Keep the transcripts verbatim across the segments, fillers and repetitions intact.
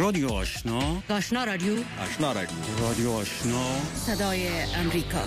رادیو آشنا، آشنا رادیو، آشنا رادیو، رادیو آشنا، صدای امریکا.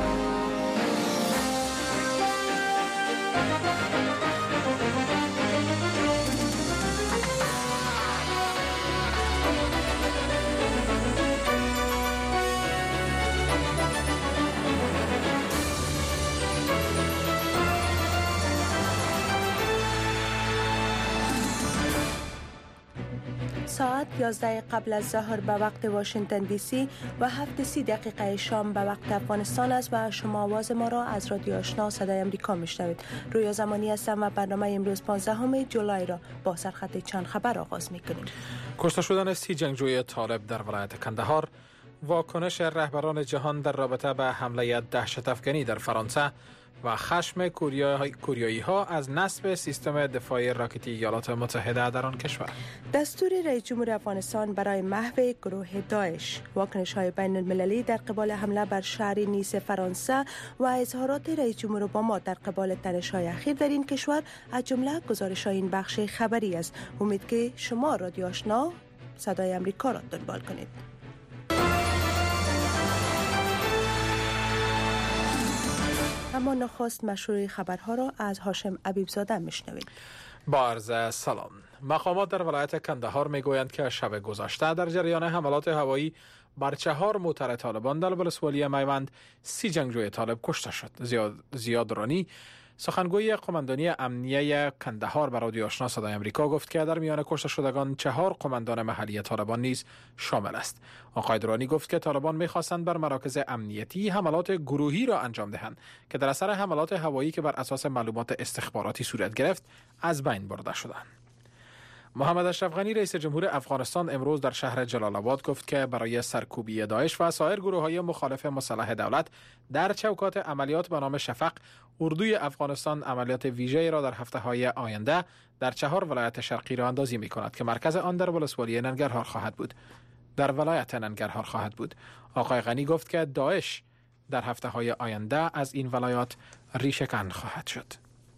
ساعت یازده قبل از ظهر به وقت واشنگتن دی سی و هفت سی دقیقه شام به وقت افغانستان است و شما آواز ما را از رادیو آشنا صدای امریکا میشنوید. رویا زمانی هستم و برنامه امروز پانزدهم جولای را با سرخط چند خبر آغاز میکنیم. کشته شدن سی جنگجوی طالب در ولایت کندهار، واکنش رهبران جهان در رابطه به حمله دهشت افغانی در فرانسه و خشم کوریایی ها از نصب سیستم دفاعی راکتی ایالات متحده در آن کشور. دستور رئیس جمهور افغانستان برای محو گروه داعش، واکنش های بین المللی در قبال حمله بر شهر نیس فرانسه و اظهارات رئیس جمهور اوباما در قبال تنش های اخیر در این کشور از جمله گزارش های این بخش خبری است. امید که شما رادیو آشنا صدای امریکا را دنبال کنید. اما نخست مشروع خبرها را از هاشم عبیبزاده میشنوید. با عرض سلام. مقامات در ولایت کندهار میگویند که شب گذشته در جریان حملات هوایی بر چهار موتر طالبان در ولسوالی میوند سی جنگجوی طالب کشته شد. زیاد زیاد رانی، سخنگوی قماندانی امنیه کندهار به رادیو آشنا صدای امریکا گفت که در میان کشته شدگان چهار قماندان محلی طالبان نیز شامل است. آقای درانی گفت که طالبان می‌خواستند بر مراکز امنیتی حملات گروهی را انجام دهند که در اثر حملات هوایی که بر اساس معلومات استخباراتی صورت گرفت از بین برده شدند. محمد اشرف غنی رئیس جمهور افغانستان امروز در شهر جلال آباد گفت که برای سرکوبی داعش و سایر گروه‌های مخالف مسلح دولت در چوکات عملیات به نام شفق، اردوی افغانستان عملیات ویژه‌ای را در هفته‌های آینده در چهار ولایت شرقی راه اندازی می‌کند که مرکز آن در ولسوالی ننگرهار خواهد بود. در ولایت ننگرهار خواهد بود. آقای غنی گفت که داعش در هفته‌های آینده از این ولایات ریشه‌کن خواهد شد.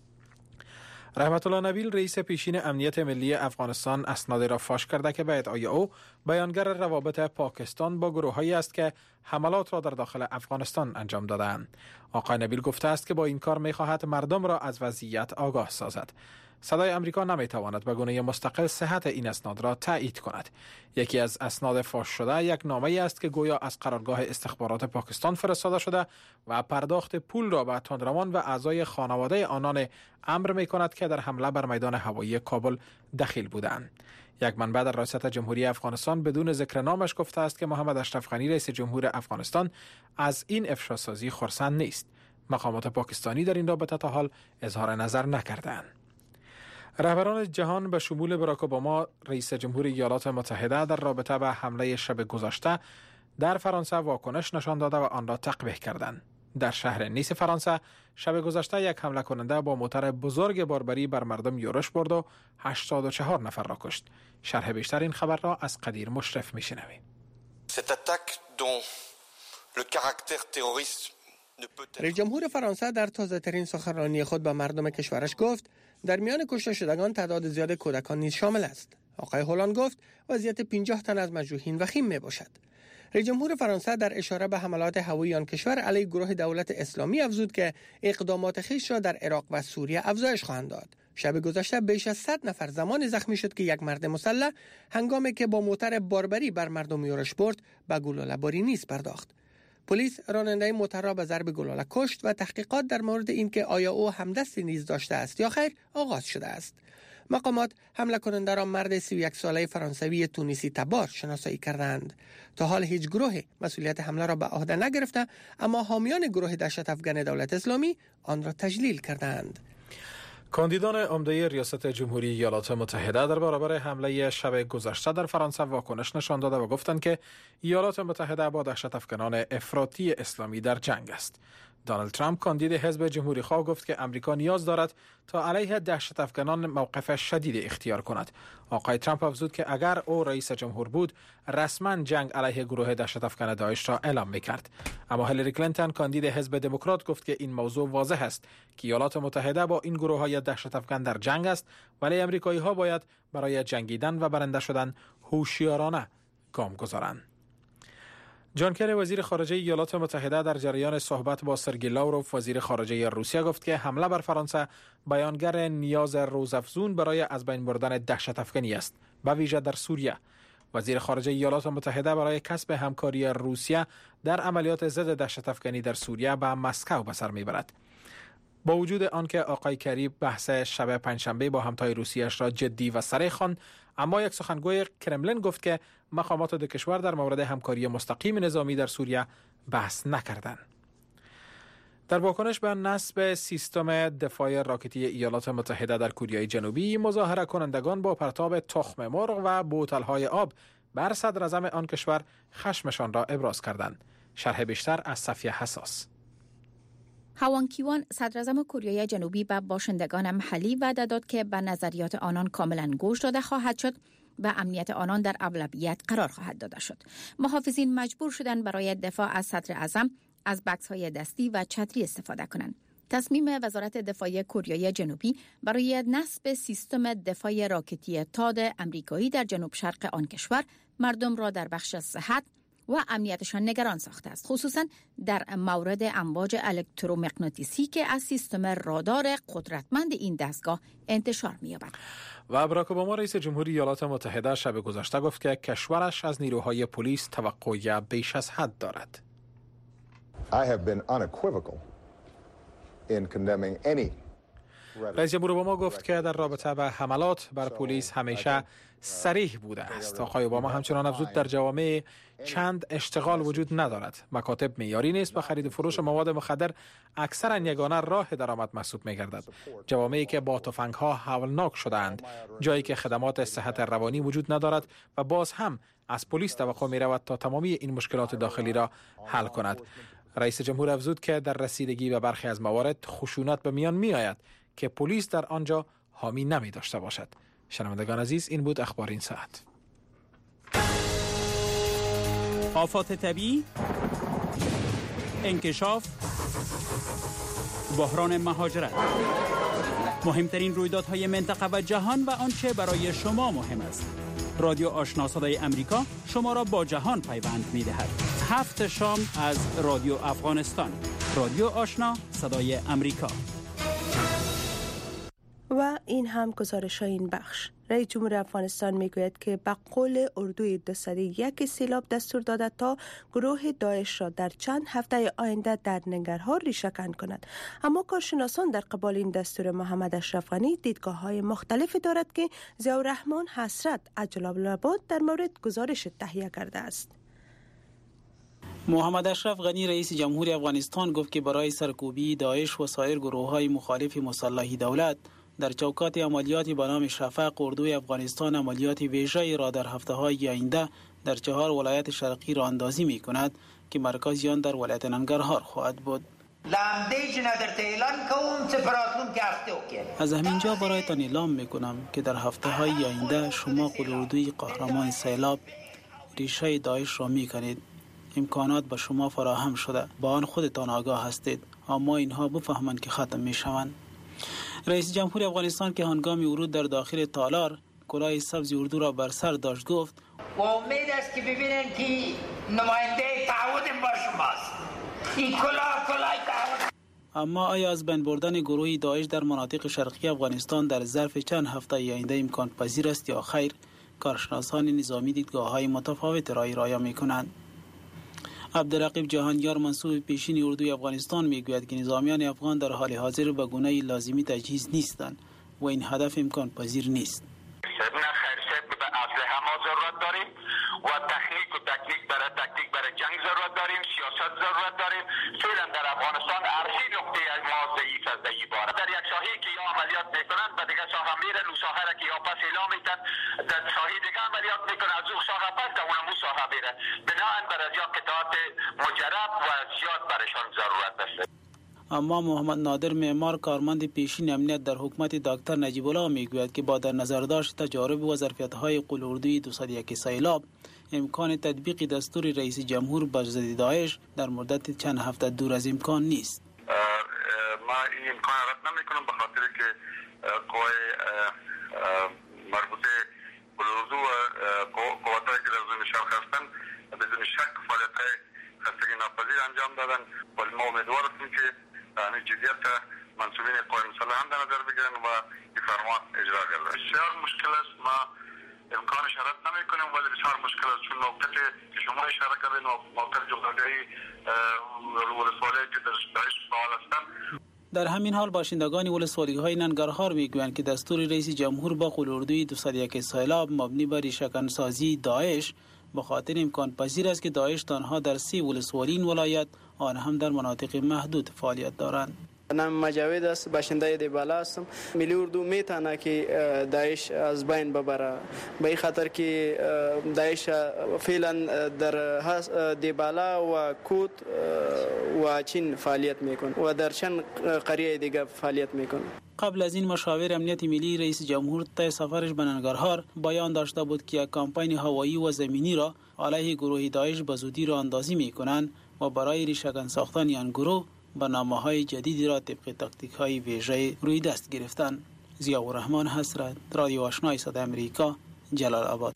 رحمت الله نبیل رئیس پیشین امنیت ملی افغانستان اسنادی را فاش کرده که به ادعای او بیانگر روابط پاکستان با گروه‌هایی است که حملات را در داخل افغانستان انجام دادند. آقای نبیل گفته است که با این کار می‌خواهد مردم را از وضعیت آگاه سازد. صدای امریکا نمی‌تواند به گونه مستقل صحت این اسناد را تایید کند. یکی از اسناد فاش شده یک نامه‌ای است که گویا از قرارگاه استخبارات پاکستان فرستاده شده و پرداخت پول را به تندروان و اعضای خانواده آنان امر می‌کند که در حمله بر میدان هوایی کابل دخیل بودند. یک منبع در ریاست جمهوری افغانستان بدون ذکر نامش گفته است که محمد اشرف غنی رئیس جمهور افغانستان از این افشاسازی خرسند نیست. مقامات پاکستانی در این رابطه تا حال اظهار نظر نکردند. رهبران جهان به شمول باراک اوباما رئیس جمهور ایالات متحده در رابطه به حمله شب گذشته در فرانسه واکنش نشان داده و آن را تقبیح کردند. در شهر نیس فرانسه شب گذشته یک حمله کننده با موتر بزرگ باربری بر مردم یورش برد و هشتاد و چهار نفر را کشت. شرح بیشتر این خبر را از قدیر مشرف میشنویم. رئیس جمهور فرانسه در تازه ترین سخنرانی خود به مردم کشورش گفت در میان کشته شدگان تعداد زیاد کودکان نیز شامل است. آقای هولان گفت وضعیت پنجاه تن از مجروحین وخیم می باشد. رئیس جمهور فرانسه در اشاره به حملات هوایی آن کشور علیه گروه دولت اسلامی افزود که اقدامات خویش را در عراق و سوریه افزایش خواهند داد. شب گذشته بیش از صد نفر زمان زخمی شد که یک مرد مسلح هنگامی که با موتر باربری بر مردم یورش برد به گلوله‌باری نیز پرداخت. پلیس راننده موتر را به ضرب گلوله کشت و تحقیقات در مورد اینکه آیا او همدستی نیز داشته است یا خیر آغاز شده است. مقامات حمله کننده را مرد سی و یک ساله فرانسوی تونسی تبار شناسایی کردند. تا حال هیچ گروه مسئولیت حمله را به عهده نگرفته، اما حامیان گروه دهشت افغان دولت اسلامی آن را تجلیل کردند. کاندیدان عمده ریاست جمهوری ایالات متحده در برابر حمله شب گذشته در فرانسه واکنش نشان داده و گفتند که ایالات متحده با دهشت افغانان افراطی اسلامی در جنگ است. دونالد ترامپ کاندید حزب جمهوری خواه گفت که امریکا نیاز دارد تا علیه دهشت افکنان موقف شدید اختیار کند. آقای ترامپ افزود که اگر او رئیس جمهور بود رسما جنگ علیه گروه دهشت افکن داعش را اعلام میکرد. اما هیلاری کلینتون کاندید حزب دموکرات گفت که این موضوع واضح است که ایالات متحده با این گروه های دهشت افکن در جنگ است، ولی امریکایی ها باید برای جنگیدن و برنده شدن هوشیارانه گام گذارند. جان کری وزیر خارجه ایالات متحده در جریان صحبت با سرگئی لاوروف وزیر خارجه روسیه گفت که حمله بر فرانسه بیانگر نیاز روزافزون برای از بین بردن دهشت افکنی است، به ویژه در سوریه. وزیر خارجه ایالات متحده برای کسب همکاری روسیه در عملیات ضد دهشت افکنی در سوریه به مسکو به سر میبرد. با وجود آنکه آقای کری بحث شب پنجشنبه با همتای روسیه‌اش را جدی و صریح خواند، اما یک سخنگوی کرملین گفت که مقامات دو کشور در مورد همکاری مستقیم نظامی در سوریه بحث نکردند. در واکنش به نصب سیستم دفاع راکتی ایالات متحده در کره جنوبی، مظاهره کنندگان با پرتاب تخم مرغ و بوتل‌های آب بر صدر اعظم آن کشور خشمشان را ابراز کردند. شرح بیشتر از صفیه حساس. هوان کیوان صدر اعظم کره جنوبی به باشندگان محلی وعده داد که به نظریات آنان کاملا گوش داده خواهد شد و امنیت آنان در اولویت قرار خواهد داده شد. محافظین مجبور شدند برای دفاع از صدر اعظم از بکس‌های دستی و چتری استفاده کنند. تصمیم وزارت دفاع کره جنوبی برای نصب سیستم دفاع راکتی تاد امریکایی در جنوب شرق آن کشور مردم را در بخش صحت و امنیتشان نگران ساخته است، خصوصا در مورد امواج الکترومغناطیسی که از سیستم رادار قدرتمند این دستگاه انتشار می‌یابد. و باراک اوباما رئیس جمهوری ایالات متحده شب گذشته گفت که کشورش از نیروهای پلیس توقع بیش از حد دارد. I have been unequivocal in condemning any رئیس جمهور اوباما گفت که در رابطه با حملات بر پلیس همیشه صریح بوده است. آقای اوباما همچنان افزود در جوامع چند اشتغال وجود ندارد. مکاتب معیاری نیست و خرید و فروش مواد مخدر اکثرا یگانه راه درآمد محسوب می‌گردد. جوامعی که با تفنگ‌ها هولناک شده‌اند، جایی که خدمات صحت روانی وجود ندارد و باز هم از پلیس توقع می‌رود تا تمامی این مشکلات داخلی را حل کند. رئیس جمهور افزود که در رسیدگی به برخی از موارد خشونت به میان می‌آید که پلیس در آنجا حامی نمی داشته باشد. شنوندگان عزیز، این بود اخبار این ساعت. آفات طبیعی، انکشاف، بحران مهاجرت، مهمترین رویدادهای منطقه و جهان و آنچه برای شما مهم است. رادیو آشنا صدای امریکا شما را با جهان پیوند می دهد. هفت شام از رادیو افغانستان. رادیو آشنا صدای امریکا. و این هم گزارش این بخش. رئیس جمهور افغانستان میگوید که به قول اردوی دویست و یک سیلاب دستور داده تا گروه داعش را در چند هفته آینده در ننگرهار ریشه‌کن کند. اما کارشناسان در قبال این دستور محمد اشرف غنی دیدگاه‌های مختلفی دارد که ضیاءالرحمن حسرت عجل‌آباد در مورد گزارش تهیه کرده است. محمد اشرف غنی رئیس جمهور افغانستان گفت که برای سرکوبی داعش و سایر گروه‌های مخالف مسلح دولت در چوکات عملیاتی به نام شفق، اردوی افغانستان عملیات ویژه‌ای را در هفته‌های آینده در چهار ولایت شرقی راه اندازی می‌کند که مرکز آن در ولایت ننگرهار خواهد بود. از همینجا برایتان اعلام می‌کنم که در هفته‌های آینده شما قول اردوی قهرمان سیلاب ریشه داعش را می‌کنید. امکانات به شما فراهم شده، با آن خودتان آگاه هستید، اما اینها بفهمند که ختم می‌شوند. رئیس جمهور افغانستان که هنگام ورود در داخل تالار کلاه سبز اردو را بر سر داشت گفت و امید است که ببینن که نماینده تعهد با شماست. این کلاه کلاه تعهد. اما آیا از بین بردن گروه داعش در مناطق شرقی افغانستان در ظرف چند هفته آینده امکان پذیر است یا خیر؟ کارشناسان نظامی دیدگاه‌های متفاوت را ارائه می‌کنند. عبدالرقیب جهانیار منصوب پیشین اردوی افغانستان میگوید که نظامیان افغان در حال حاضر به گونه لازمی تجهیز نیستند و این هدف امکان پذیر نیست. نه خیر به اسلحه ما ضرورت داریم و تکنیک و تکنیک برای تکنیک برای جنگ ضرورت داریم، سیاست ضرورت داریم. فعلا در افغانستان ارشی نقطه از ما ضعیف از ضعیف باره. در یک ساحه که یا عملیات میکنند و دیگه ساحه میرن و ساحه را که یا پس اعلام میکنند در ساحه دیگه عملیات میکنند از اون ساحه پس در اون ساحه میره. بنابراین بر از یا قطعات مجرب و زیاد برشان ضرورت است. اما محمد نادر معمار کارمند پیشین امنیت در حکومت دکتر نجیب الله میگوید که با در نظر داشت تجارب و ظرفیت‌های قلوردوی دویست و یک سیلاب امکان تطبیق دستور رئیس جمهور بر ضد داعش در مدت چند هفته دور از امکان نیست. ما این امکان رد نمی‌کنم به خاطر که قوای مربوطه قلوردو و قواتایی که در زمین شرق هستند بدون شک فعالیت‌های خستگی ناپذیر انجام دادن و ما امیدوار هستیم که همین جدیت منصوبین قوای مسلح هم در نظر بگیرن و این فرمان اجرا گردد. بسیار مشکل است، ما امکانش رد نمی‌کنیم ولی بسیار مشکل است، چون موقعی که شما اشاره کردین موقع جغرافیایی ولسوالی که در داعش فعال هستند. در همین حال باشندگان ولسوالی‌های ننگرهار میگویند که دستور رئیس جمهور با قلوردوی دویست و یک سیلاب مبنی بر ریشه‌کنسازی داعش به خاطر امکان پذیر است که داعش تنها در سی ولسوالی این ولایت آن هم در مناطق محدود فعالیت دارند. نام مجاود است، باشنده دیبالا هستم. ملی اردو میتونه که داعش از بین ببره، به این خاطر که داعش فعلا در دیبالا و کوت و چین فعالیت میکنه و در چند قریه دیگه فعالیت میکنه. قبل از این مشاور امنیت ملی رئیس جمهور طی سفرش به ننگرهار بیان داشته بود که کمپین هوایی و زمینی را علیه گروه داعش به زودی را اندازی میکنند و برای ریشه‌کن ساختن آن گروه برنامه‌های جدیدی را طبق تاکتیک‌های ویژه روی دست گرفتند. ضیاءالرحمن حسرت، رادیو آشنای صدای امریکا، جلال آباد.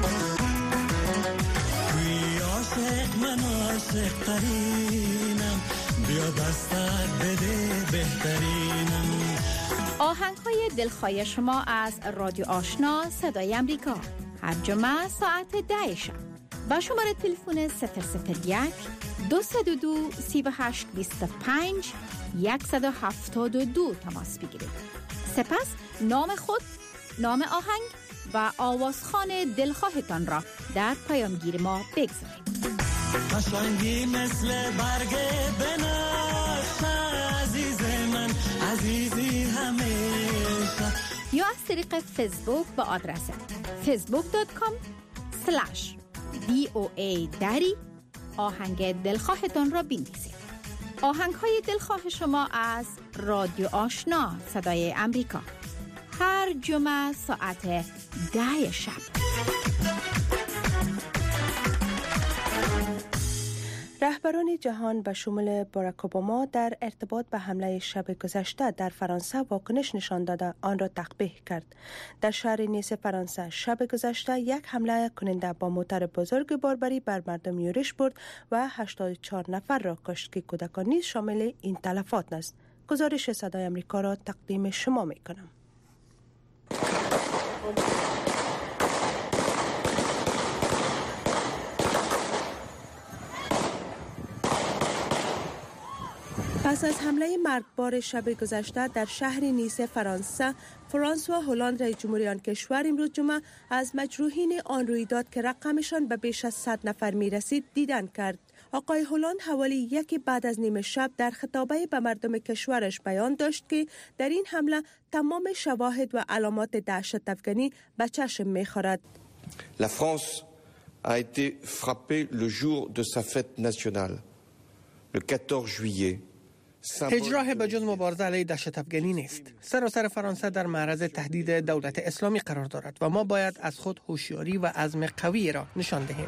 آهنگ‌های دلخواه شما از رادیو آشنا صدای امریکا هر جمعه ساعت ده شب با شماره تلفن صفر صفر یک دو صفر دو سی و هشت بیست و پنج صد و هفتاد و دو تماس بگیرید. سپس نام خود، نام آهنگ و آوازخوان دلخواهتان را در پیامگیر ما بگذارید. قشنگی مثل برگ بنفشه عزیز من، عزیزی همیشه. یا از طریق فیسبوک با آدرس فیسبوک دات کام سلش دی او ای دری آهنگ دلخواهتان را بنویسید. آهنگ های دلخواه شما از رادیو آشنا صدای امریکا هر جمعه ساعت ده شب. رهبران جهان به شمول باراک اوباما در ارتباط به حمله شب گذشته در فرانسه واکنش نشان داده آن را تقبیح کرد. در شهر نیس فرانسه شب گذشته یک حمله کننده با موتر بزرگ باربری بر مردم یورش برد و هشتاد و چهار نفر را کشت که کودکان نیز شامل این تلفات است. گزارش صدای امریکا را تقدیم شما می کنم. پس از حمله مرگبار شب گذشته در شهر نیس فرانسه، فرانسوا هولند رئیس جمهوری آن کشور امروز جمعه از مجروحین آن رویداد که رقمشان به بیش از صد نفر می رسید دیدن کرد. آقای هولند حوالی یکی بعد از نیمه شب در خطابه به مردم کشورش بیان داشت که در این حمله تمام شواهد و علامات دهشت افغانی به چشم می خورد. La France a été frappée le jour de sa fête nationale, le quatorze juillet. هیچ راه به جز مبارزه علیه دهشت افغانی نیست. سراسر فرانسه در معرض تهدید دولت اسلامی قرار دارد و ما باید از خود هوشیاری و عزم قوی را نشان دهیم.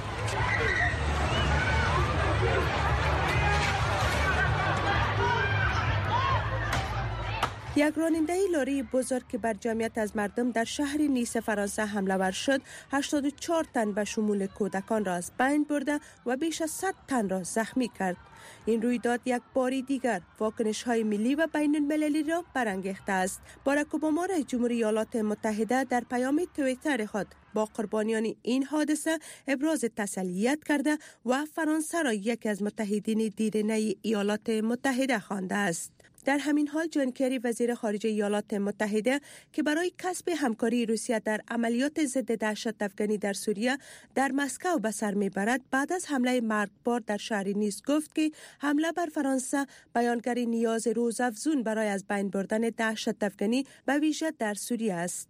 یک راننده لاری بزرگ که بر جمعیت از مردم در شهر نیس فرانسه حمله ور شد، هشتاد و چهار تن به شمول کودکان را از بین برده و بیش از صد تن را زخمی کرد. این رویداد یک باری دیگر واکنش‌های ملی و بین المللی را برانگیخته است. باراک اوباما رئیس جمهوری ایالات متحده در پیام توییتر خود با قربانیان این حادثه ابراز تسلیت کرده و فرانسه را یکی از متحدین دیرینه ایالات متحده خوانده است. در همین حال جان کری وزیر خارجه ایالات متحده که برای کسب همکاری روسیه در عملیات ضد دهشت افغانی در سوریه در مسکو به سر میبرد، بعد از حمله مرگبار در شهر نیس گفت که حمله بر فرانسه بیانگر نیاز روزافزون برای از بین بردن دهشت افغانی به ویژه در سوریه است.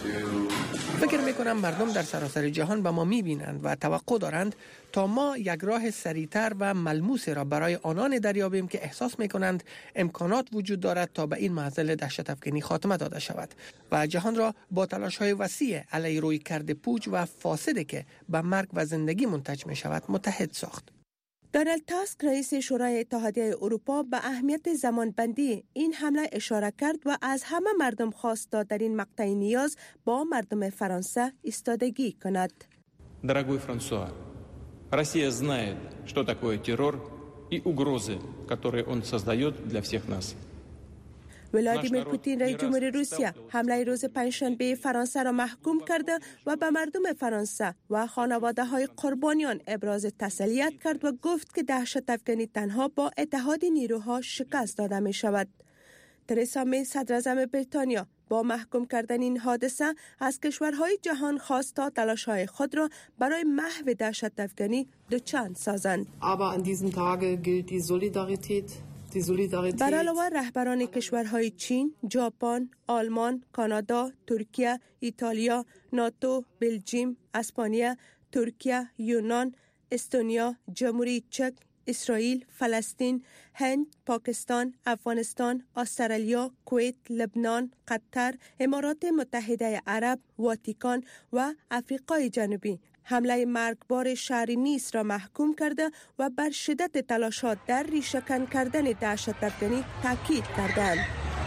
فکر میکنم مردم در سراسر جهان به ما میبینند و توقع دارند تا ما یک راه سریعتر و ملموس را برای آنان دریابیم که احساس میکنند امکانات وجود دارد تا به این معضل دهشت افکنی خاتمه داده شود و جهان را با تلاش های وسیع علیه روی کرده پوچ و فاسدی که به مرگ و زندگی منتج می شود متحد ساخت. دونالد تاسک رئیس شورای اتحادیه اروپا به اهمیت زمانبندی این حمله اشاره کرد و از همه مردم خواست تا در این مقطع نیاز با مردم فرانسه ایستادگی کند. Дорогой Франсуа, Россия знает, что такое террор и угрозы, которые он создает для всех нас. ولادیمیر پوتین رئیس جمهوری روسیه حمله روز پنجشنبه فرانسه را محکوم کرده و به مردم فرانسه و خانواده های قربانیان ابراز تسلیت کرد و گفت که دهشت افکنی تنها با اتحاد نیروها شکست داده می شود. ترسا می صدر اعظم بریتانیا با محکوم کردن این حادثه از کشورهای جهان خواست تا تلاش‌های خود را برای محو دهشت افکنی دوچند سازند. Aber an diesem Tage gilt die Solidarität. بر علاوه رهبران کشورهای چین، ژاپن، آلمان، کانادا، ترکیه، ایتالیا، ناتو، بلژیم، اسپانیا، ترکیه، یونان، استونیا، جمهوری چک، اسرائیل، فلسطین، هند، پاکستان، افغانستان، استرالیا، کویت، لبنان، قطر، امارات متحده عرب، واتیکان و آفریقای جنوبی حمله مرگبار شهر نیس را محکوم کرده و بر شدت تلاشات در ریشه‌کن کردن دهشت افکنی تاکید کردند.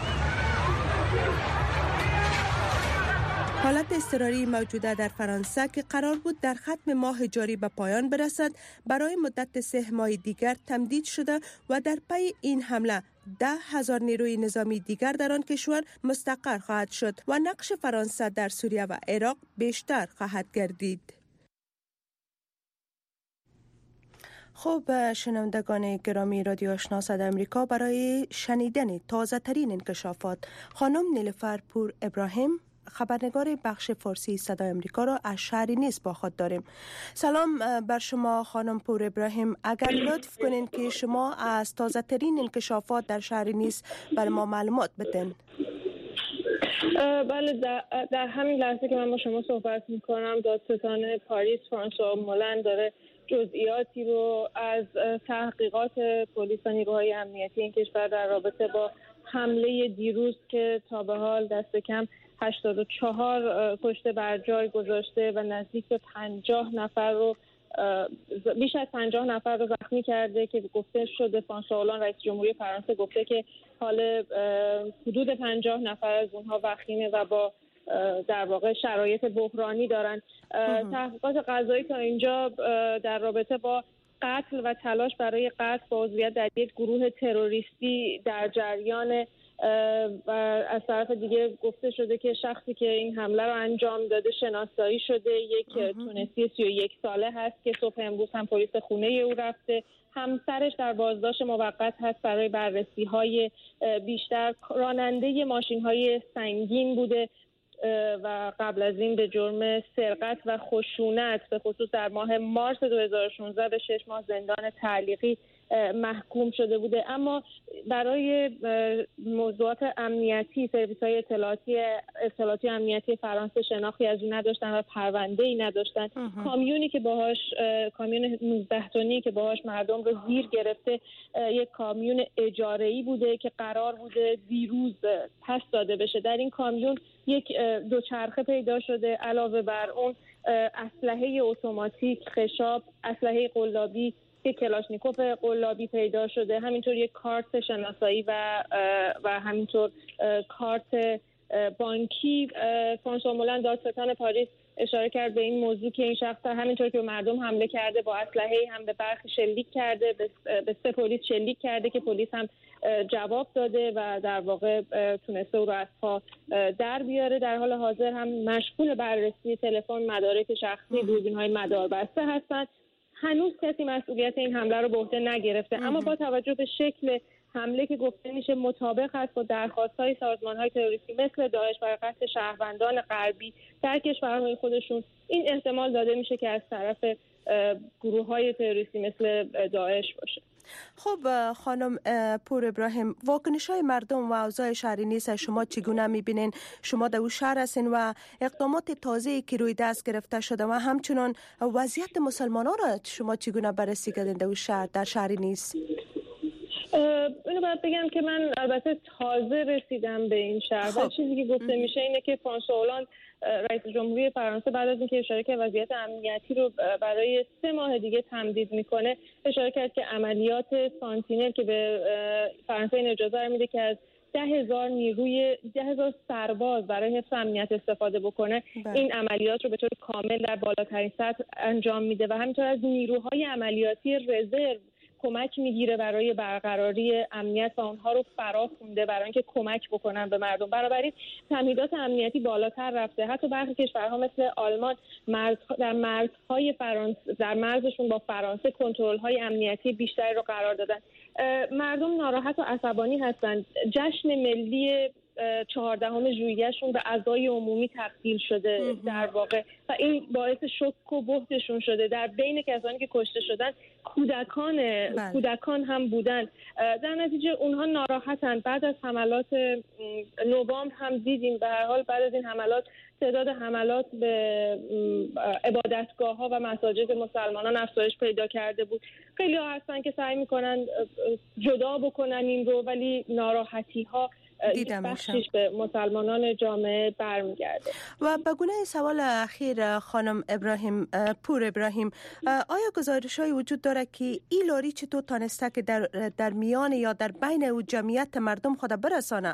حالت اضطراری موجوده در فرانسه که قرار بود در ختم ماه جاری به پایان برسد برای مدت سه ماه دیگر تمدید شده و در پی این حمله ده هزار نیروی نظامی دیگر در آن کشور مستقر خواهد شد و نقش فرانسه در سوریه و عراق بیشتر خواهد گردید. خب شنوندگان گرامی رادیو آشنا صدای امریکا، برای شنیدن تازه ترین انکشافات خانم نیلوفر پور ابراهیم خبرنگار بخش فارسی صدای امریکا را از شهر نیس با خود داریم. سلام بر شما خانم پور ابراهیم، اگر لطف کنین که شما از تازه ترین انکشافات در شهر نیس بر ما معلومات بدین. بله، در, در همین لحظه که من با شما صحبت میکنم دادستان پاریس فرانسوا مولند داره جزئیاتی رو از تحقیقات پلیس و نیروهای امنیتی این کشور در رابطه با حمله دیروز که تا به حال دست کم هشتاد و چهار کشته بر جای گذاشته و نزدیک به پنجاه نفر رو بیش از پنجاه نفر رو زخمی کرده که گفته شده فرانسوا هولند رئیس جمهوری فرانسه گفته که حال حدود پنجاه نفر از اونها وخیمه و با در واقع شرایط بحرانی دارن. تحقیقات قضایی تا اینجا در رابطه با قتل و تلاش برای قتل با عضویت در یک گروه تروریستی در جریان و از طرف دیگه گفته شده که شخصی که این حمله رو انجام داده شناسایی شده، یک تونسی سی و یک ساله هست که صبح امروز هم پلیس خونه او رفته. همسرش در بازداشت موقت هست برای بررسی‌های بیشتر. راننده ماشین‌های سنگین بوده و قبل از این به جرم سرقت و خشونت به خصوص در ماه مارس دو هزار و شانزده به شش ماه زندان تعلیقی محکوم شده بوده. اما برای موضوعات امنیتی سرویس‌های اطلاعاتی اطلاعاتی امنیتی فرانسه شناختی از اون نداشتن و پرونده‌ای نداشتن. کامیونی که باهاش کامیون نوزده تنی که باهاش مردم رو زیر گرفته یک کامیون اجاره‌ای بوده که قرار بوده دیروز پس داده بشه. در این کامیون یک دوچرخه پیدا شده، علاوه بر اون اسلحه اتوماتیک، خشاب، اسلحه قلابی، یک کلاشنیکوف قلابی پیدا شده، همینطور یک کارت شناسایی و و همینطور کارت بانکی. فرانسوا مولند دادستان پاریس اشاره کرد به این موضوع که این شخص همینطور که به مردم حمله کرده با اسلحه هم به برخی شلیک کرده، به سه پلیس شلیک کرده که پلیس هم جواب داده و در واقع تونسته او را از پا در بیاره. در حال حاضر هم مشغول بررسی تلفن، مدارک شخصی، دوربین‌های مداربسته هستند. هنوز کسی مسئولیت این حمله رو به عهده نگرفته، اما با توجه به شکل حمله که گفته میشه مطابق است با درخواست‌های سازمان‌های تروریستی مثل داعش برای قتل شهروندان غربی در کشورهای خودشون، این احتمال داده میشه که از طرف گروه های تروریستی مثل داعش باشه. خب خانم پور ابراهیم، واکنش های مردم و اوضاع شهری نیز شما چگونه میبینین؟ شما در او شهر هستین و اقدامات تازه‌ای که روی دست گرفته شده و همچنان وضعیت مسلمانان را شما چگونه بررسی کردین در او شهر، در شهری نیز؟ اینو باید بگم که من البته تازه رسیدم به این شهر و چیزی که گفته میشه اینه که فرانسوا هولند رئیس جمهوری فرانسه بعد از اینکه اشاره کرد وضعیت امنیتی رو برای سه ماه دیگه تمدید میکنه، اشاره کرد که عملیات سانتینل که به فرانسه این اجازه رو میده که از ده هزار نیروی ده هزار سرباز برای حفظ امنیت استفاده بکنه، بله. این عملیات رو به طور کامل در بالاترین سطح انجام میده و همینطور از نیروهای عملیاتی رزرو کمک میگیره برای برقراری امنیت و اونها رو فرا خونده برای اینکه کمک بکنن به مردم. بنابراین تمهیدات امنیتی بالاتر رفته. حتی برخی کشورها مثل آلمان مرز در مرزهای فرانسه در مرزشون با فرانسه کنترل‌های امنیتی بیشتری رو قرار دادن. مردم ناراحت و عصبانی هستند. جشن ملی چهاردهم ژوئیه‌شون به عزای عمومی تبدیل شده در واقع و این باعث شوک و بهتشون شده. در بین کسانی که کشته شدن کودکان بله. کودکان هم بودن. در نتیجه اونها ناراحتن. بعد از حملات نوامبر هم دیدیم به هر حال بعد از این حملات تعداد حملات به عبادتگاه‌ها و مساجد مسلمانان افزایش پیدا کرده بود. خیلی ها هستن که سعی میکنن جدا بکنن این رو، ولی ناراحتی‌ها بخشش به مسلمانان جامعه برمیگرده. و به گونه سوال اخیر خانم ابراهیم پور ابراهیم، آیا گزارش‌هایی وجود داره که این لاری چطور تانسته که در در میان یا در بین او جمعیت مردم خود برسانه؟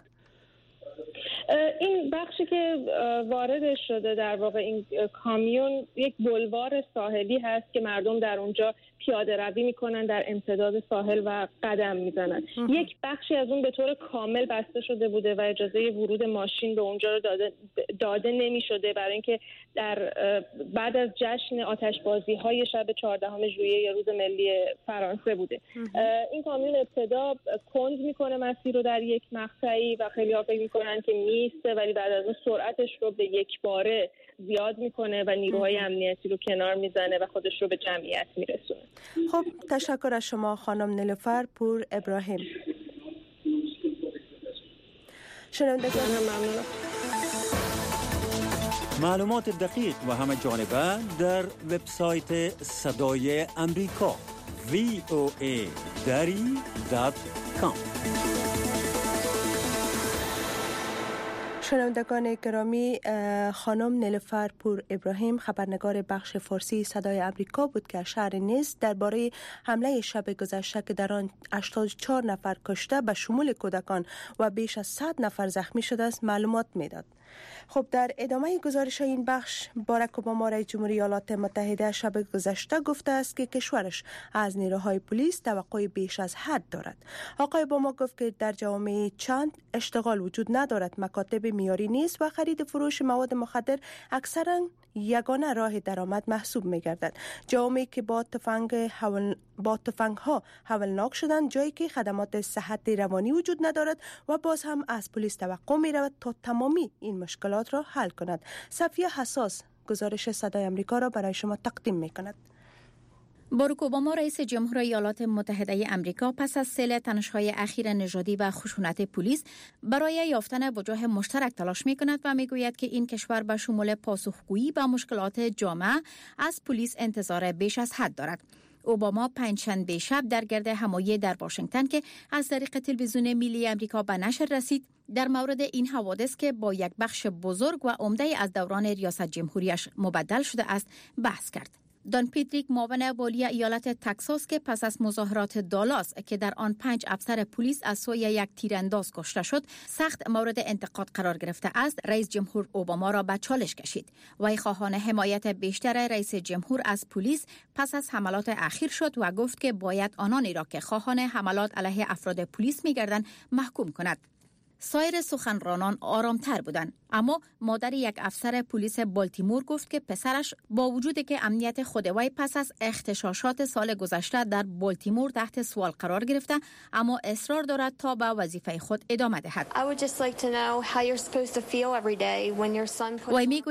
این بخشی که وارد شده در واقع این کامیون یک بلوار ساحلی هست که مردم در اونجا پیاده روی میکنن، در امتداد ساحل و قدم میزنن. یک بخشی از اون به طور کامل بسته شده بوده و اجازه ورود ماشین به اونجا رو داده, داده نمی شده برای اینکه در بعد از جشن آتشبازی های شب چهاردهم ژوئیه یا روز ملی فرانسه بوده. این کامیون ابتدا کند میکنه مسیر رو در یک مقطعی و خیلی ها فکر میکنن که میسته، ولی بعد از اون سرعتش رو به یک باره زیاد میکنه و نیروهای امنیتی رو کنار میزنه و خودش رو به جمعیت میرسونه. خب تشکر از شما خانم نیلوفر پور ابراهیم. شنوندگان ممنونم. معلومات دقیق و همه جانبه در وبسایت صدای امریکا وی او ای دری دات کام. شنوندگان گرامی، خانم نیلوفر پور ابراهیم خبرنگار بخش فارسی صدای امریکا بود که شهر نیز درباره حمله شب گذشته که در آن هشتاد و چهار نفر کشته به شمول کودکان و بیش از صد نفر زخمی شده است معلومات میداد. خب در ادامه گزارش این بخش، باراک اوباما رئیس جمهوری ایالات متحده شب گذشته گفته است که کشورش از نیروهای پلیس توقع بیش از حد دارد. آقای اوباما گفت که در جامعه چند اشتغال وجود ندارد، مکاتب معیاری نیست و خرید فروش مواد مخدر اکثرا یگانه راه درآمد محسوب می‌گردد. جامعه‌ای که با تفنگ حول با تفنگ‌ها حولناک شدند، جایی که خدمات صحت روانی وجود ندارد و باز هم از پلیس توقع می‌رود تا تمامی این مشکلات را حل کند. صفیه حساس گزارش صدای آمریکا را برای شما تقدیم می‌کند. باراک اوباما رئیس جمهور ایالات متحده آمریکا پس از سیل تنش‌های اخیر نژادی و خشونت پلیس برای یافتن وجوه مشترک تلاش می‌کند و می‌گوید که این کشور به شمول پاسخگویی به مشکلات جامعه از پلیس انتظار بیش از حد دارد. اوباما پنجشنبه شب در گرد همایی در واشنگتن که از طریق تلویزیون ملی آمریکا به نشر رسید، در مورد این حوادث که با یک بخش بزرگ و عمده از دوران ریاست جمهوریش مبدل شده است بحث کرد. دان پیتریک، معاون والی ایالت تگزاس که پس از مظاهرات دالاس که در آن پنج افسر پلیس از سوی یک تیرانداز کشته شد سخت مورد انتقاد قرار گرفته است، رئیس جمهور اوباما را به چالش کشید. وی خواهان حمایت بیشتر رئیس جمهور از پلیس پس از حملات اخیر شد و گفت که باید آنانی را که خواهان حملات علیه افراد پلیس می‌گردند محکوم کند. سایر سخنرانان آرامتر بودند، اما مادر یک افسر پلیس بالتیمور گفت که پسرش با وجودی که امنیت خود وی پس از اغتشاشات سال گذشته در بالتیمور تحت سوال قرار گرفته، اما اصرار دارد تا به وظیفه خود ادامه دهد. وی میگوید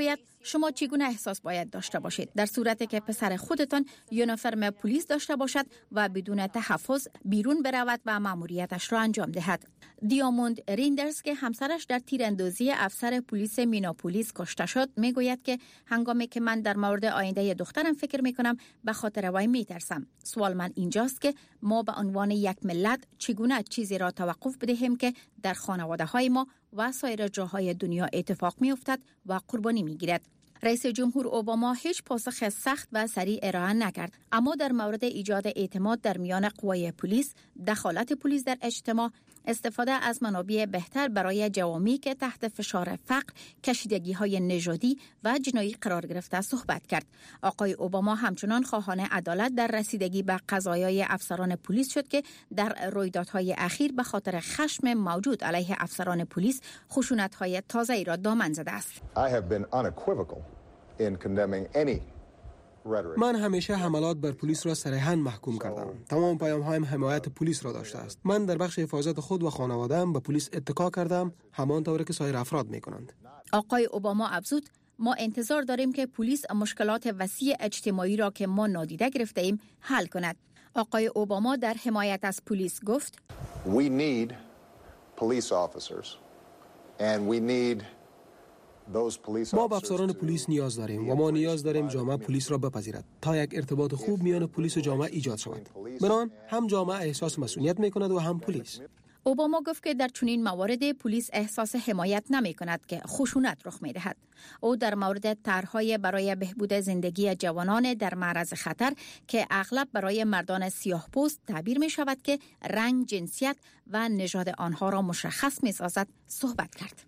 شما چگونه احساس باید داشته باشید در صورتی که پسر خودتان یونیفرم پلیس داشته باشد و بدون تحفظ بیرون برود و مأموریتش را انجام دهد؟ دیاموند ریندرز که همسرش در تیراندازی افسر پلیس میناپولیس کشته شد میگوید که هنگامی که من در مورد آینده دخترم فکر میکنم به خاطر وی میترسم. سوال من اینجاست که ما به عنوان یک ملت چگونه چیزی را توقف بدهیم که در خانواده های ما و سایر جاهای دنیا اتفاق می افتد و قربانی می گیرد. رئیس جمهور اوباما هیچ پاسخ سخت و سریع ارائه نکرد، اما در مورد ایجاد اعتماد در میان قوای پلیس، دخالت پلیس در اجتماع، استفاده از منابع بهتر برای جوامی که تحت فشار فقر، کشیدگی‌های نژادی و جنایی قرار گرفته صحبت کرد. آقای اوباما همچنان خواهان عدالت در رسیدگی به قضایای افسران پلیس شد که در رویدادهای اخیر به خاطر خشم موجود علیه افسران پلیس خشونت‌های تازه‌ای را دامن زده است. I have been unequivocal in condemning any من همیشه حملات بر پلیس را صریحاً محکوم کردم. تمام پیام‌هایم حمایت پلیس را داشته است. من در بخش حفاظت خود و خانواده‌ام به پلیس اتکا کردم، همانطور که سایر افراد می‌کنند. آقای اوباما افزود: ما انتظار داریم که پلیس مشکلات وسیع اجتماعی را که ما نادیده گرفته ایم حل کند. آقای اوباما در حمایت از پلیس گفت: We need police officers and we need ما به افسران پلیس نیاز داریم و ما نیاز داریم جامعه پلیس را بپذیرد تا یک ارتباط خوب میان پلیس و جامعه ایجاد شود. بنابراین هم جامعه احساس مسئولیت میکند و هم پلیس. اوباما گفت که در چنین موارد پلیس احساس حمایت نمی کند که خشونت رخ می دهد. او در مورد طرح‌های برای بهبود زندگی جوانان در معرض خطر که اغلب برای مردان سیاه‌پوست تعبیر می شود که رنگ، جنسیت و نژاد آنها را مشخص می سازد صحبت کرد.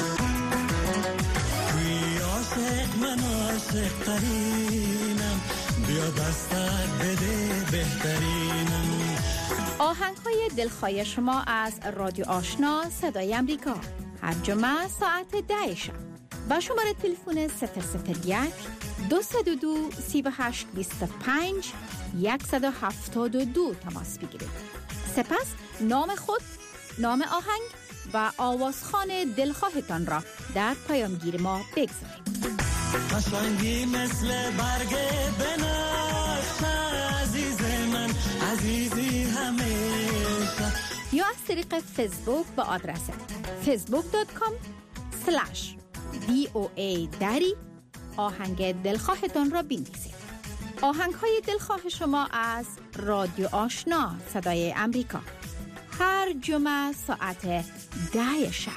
عاشق من عاشق ترینم بیا دستت بده بهترینم. آهنگ های دلخواه شما از رادیو آشنا صدای امریکا هر جمعه ساعت ده شب با شماره تلفن صفر صفر یک دو صفر دو سه هشت دو پنج صفر هفت دو تماس بگیرید. سپس نام خود، نام آهنگ و آوازخوان دلخواهتان را در پیامگیر ما بگذارید. قشنگی مثل برگ بنفشه عزیز من عزیزی همیشه. یا از طریق فیسبوک با آدرس فیسبوک دات کام اسلش دی او ای دری آهنگ دلخواهتان را بنویسید. آهنگ های دلخواه شما از رادیو آشنا صدای امریکا هر جمعه ساعت ده شب.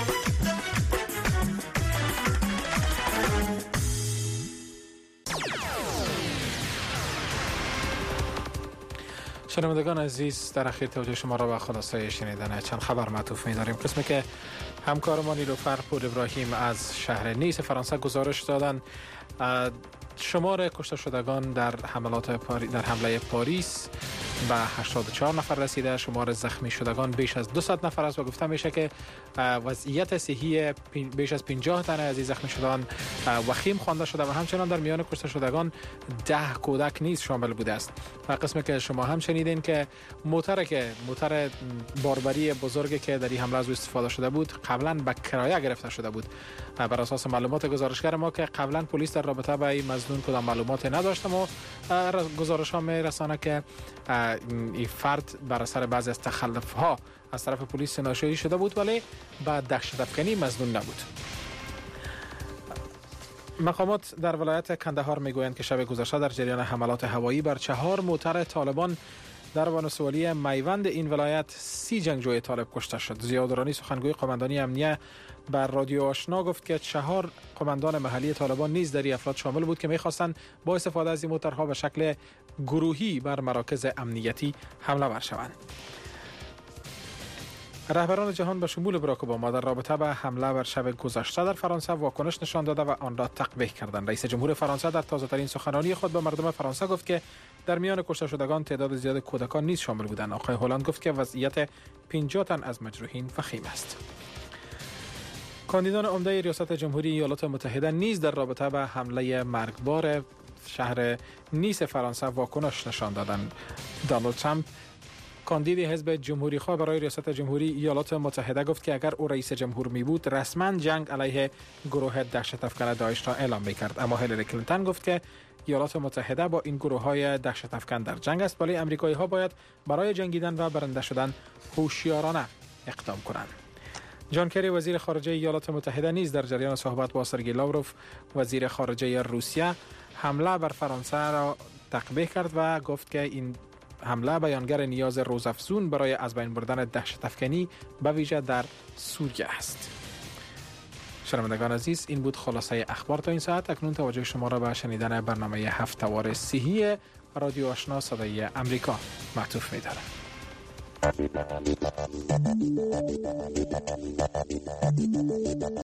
شنوندگان عزیز، در اخیر توجه شما را به خلاصه شنیدن چند خبر معطوف می‌داریم. قسمی که همکارمان نیلوفر پور ابراهیم از شهر نیس فرانسه گزارش دادند شمار کشته شدگان در حملات پاری در حمله پاریس به هشتاد و چهار نفر رسیده، شمار زخمی شدگان بیش از دویست نفر است و گفته میشه که وضعیت صحی بیش از پنجاه تن از این زخمی شدگان وخیم خوانده شده و همچنان در میان کشته شدگان ده کودک نیز شامل بوده است. و قسمی که شما هم شنیدین که موتر که موتر باربری بزرگی که در این حمله از استفاده شده بود قبلا به کرایه گرفته شده بود. بر اساس معلومات گزارشگر ما که قبلا پلیس در رابطه با این مظنون کدام معلومات نداشت، اما گزارش ها میرسانه که این فرد بر اثر بعضی از تخلف ها از طرف پلیس ناشایی شده بود ولی با دهشت افکنی مظنون نبود. مقامات در ولایت کندهار میگویند که شب گذشته در جریان حملات هوایی بر چهار موتر طالبان در ولسوالی میوند این ولایت سی جنگجوی طالب کشته شد. زیادرانی سخنگوی قماندانی امنیه بر رادیو آشنا گفت که چهار قماندان محلی طالبان نیز در این افراد شامل بود که می‌خواستند با استفاده از این موترها به شکل گروهی بر مراکز امنیتی حمله ور شوند. رهبران جهان به شمول باراک اوباما در رابطه با حمله بر شب گذشته در فرانسه واکنش نشان داده و آن را تقبیح کردند. رئیس جمهور فرانسه در تازه‌ترین سخنرانی خود به مردم فرانسه گفت که در میان کشته شدگان تعداد زیاد کودکان نیز شامل بودند. آقای هولند گفت که وضعیت پنجاه تن از مجروحین وخیم است. کاندیدان عمده ریاست جمهوری ایالات متحده نیز در رابطه با حمله مرگبار شهر نیس فرانسه واکنش نشان دادند. دونالد ترامپ کاندید حزب جمهوری خواه برای ریاست جمهوری ایالات متحده گفت که اگر او رئیس جمهور می بود رسما جنگ علیه گروه دهشت افکن داعش را اعلام می کرد. اما هیلاری کلینتون گفت که ایالات متحده با این گروه های دهشت افکن در جنگ است، ولی امریکایی ها باید برای جنگیدن و برنده شدن هوشیارانه اقدام کنند. جان کری وزیر خارجه ایالات متحده نیز در جریان صحبت با سرگئی لاوروف وزیر خارجه روسیه حمله بر فرانسه را تقبیح کرد و گفت که این حمله بیانگر نیاز روزافزون برای از بین بردن دهشت افکنی به ویژه در سوریه است. شنوندگان عزیز، این بود خلاصه اخبار تا این ساعت. اکنون توجه شما را به شنیدن برنامه هفته‌وار صحی رادیو آشنا صدای امریکا معطوف می‌دارم.